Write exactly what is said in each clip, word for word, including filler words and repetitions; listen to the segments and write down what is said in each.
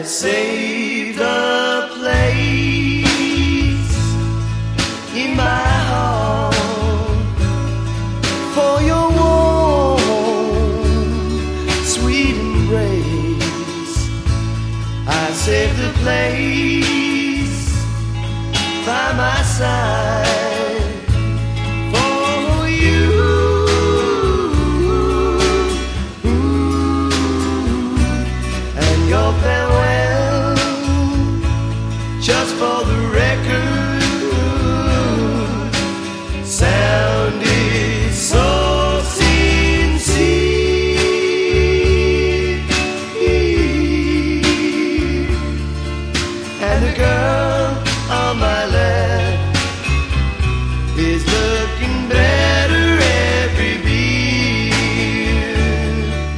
I saved a place in my heart for your warm, sweet embrace. I saved a place by my side for you. And your farewell, just for the record, sounded so sincere. And the girl on my left is looking better every beer.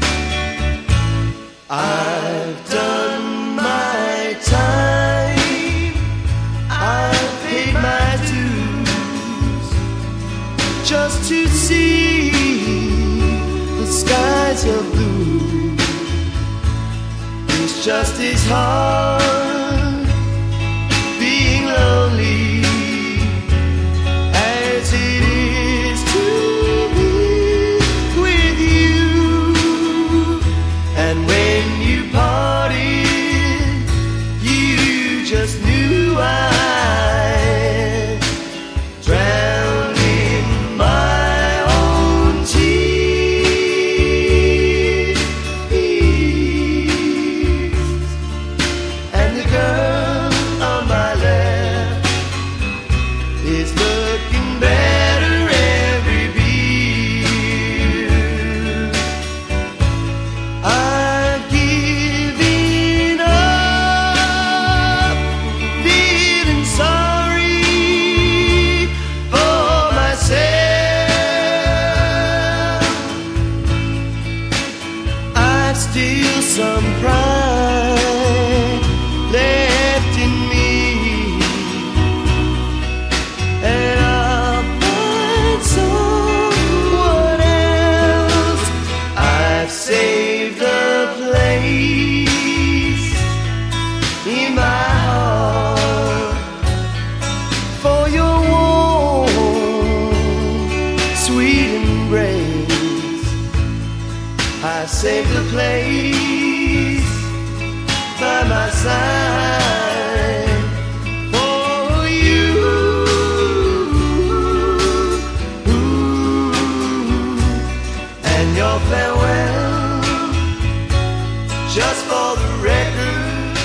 I've done my time, I've paid my dues, just to see the skies of blue. It's just as hard being lonely as it is to be with you. And when you parted, you just knew I drowned in my own tears. And the girl on my left is looking better every beer. I've given up feeling sorry for myself. I've still some pride left in me, and I'll find someone else. I've saved a place in my heart for your warm, sweet embrace. I saved a place by my side for you. And your farewell, just for the record,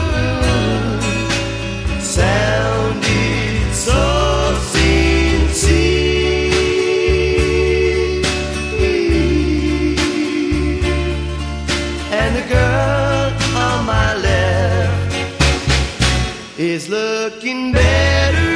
sounded so sincere. And the girl on my left is looking better